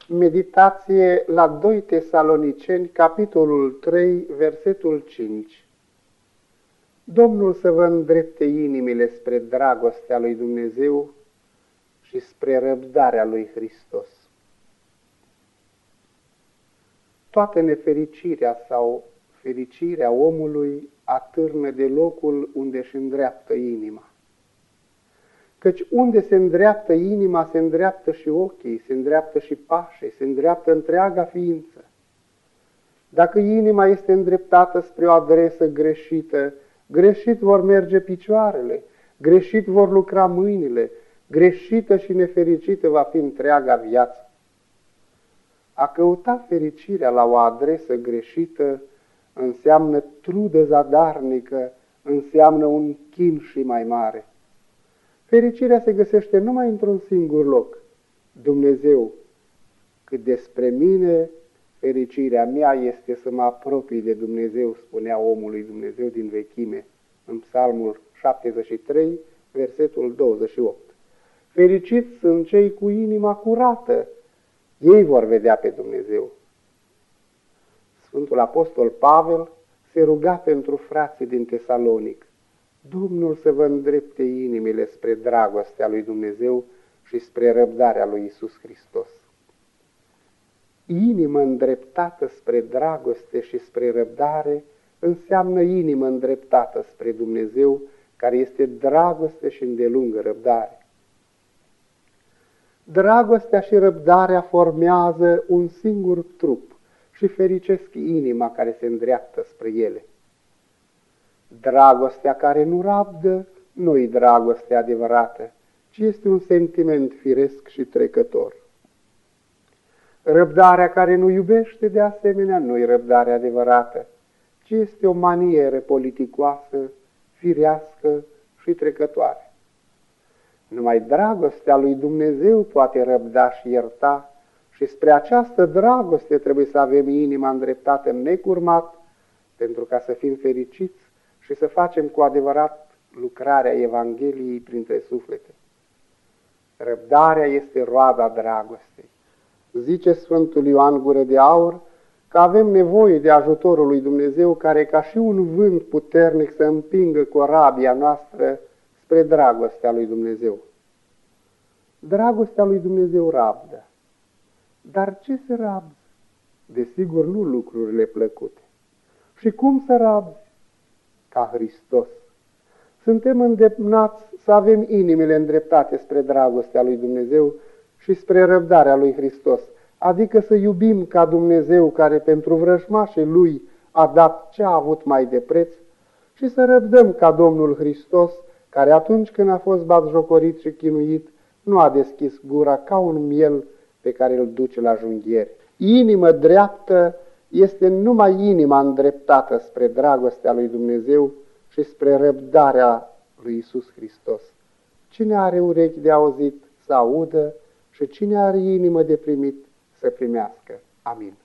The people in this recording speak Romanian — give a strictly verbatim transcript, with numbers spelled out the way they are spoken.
Meditație la doi Tesaloniceni, capitolul trei, versetul cinci. Domnul să vă îndrepte inimile spre dragostea lui Dumnezeu și spre răbdarea lui Hristos. Toată nefericirea sau fericirea omului atârnă de locul unde își îndreaptă inima. Căci unde se îndreaptă inima, se îndreaptă și ochii, se îndreaptă și pașii, se îndreaptă întreaga ființă. Dacă inima este îndreptată spre o adresă greșită, greșit vor merge picioarele, greșit vor lucra mâinile, greșită și nefericită va fi întreaga viață. A căuta fericirea la o adresă greșită înseamnă trudă zadarnică, înseamnă un chin și mai mare. Fericirea se găsește numai într-un singur loc, Dumnezeu. Cât despre mine, fericirea mea este să mă apropii de Dumnezeu, spunea omul lui Dumnezeu din vechime, în Psalmul șaptezeci și trei, versetul douăzeci și opt. Fericiți sunt cei cu inima curată, ei vor vedea pe Dumnezeu. Sfântul Apostol Pavel se ruga pentru frații din Tesalonic: Domnul să vă îndrepte inimile spre dragostea lui Dumnezeu și spre răbdarea lui Iisus Hristos. Inimă îndreptată spre dragoste și spre răbdare înseamnă inimă îndreptată spre Dumnezeu, care este dragoste și îndelungă răbdare. Dragostea și răbdarea formează un singur trup și fericesc inima care se îndreaptă spre ele. Dragostea care nu rabdă nu-i dragoste adevărată, ci este un sentiment firesc și trecător. Răbdarea care nu iubește, de asemenea, nu-i răbdare adevărată, ci este o manieră politicoasă, firească și trecătoare. Numai dragostea lui Dumnezeu poate răbda și ierta și spre această dragoste trebuie să avem inima îndreptată necurmat, pentru ca să fim fericiți și să facem cu adevărat lucrarea Evangheliei printre suflete. Răbdarea este roada dragostei. Zice Sfântul Ioan Gură de Aur că avem nevoie de ajutorul lui Dumnezeu, care ca și un vânt puternic să împingă corabia noastră spre dragostea lui Dumnezeu. Dragostea lui Dumnezeu rabdă. Dar ce se rabdă? Desigur nu lucrurile plăcute. Și cum să rabzi? Ca Hristos. Suntem îndemnați să avem inimile îndreptate spre dragostea lui Dumnezeu și spre răbdarea lui Hristos, adică să iubim ca Dumnezeu, care pentru vrăjmașii lui a dat ce a avut mai de preț, și să răbdăm ca Domnul Hristos, care atunci când a fost batjocorit și chinuit, nu a deschis gura ca un miel pe care îl duce la junghieri. Inimă dreaptă este numai inima îndreptată spre dragostea lui Dumnezeu și spre răbdarea lui Iisus Hristos. Cine are urechi de auzit să audă și cine are inimă de primit să primească. Amin.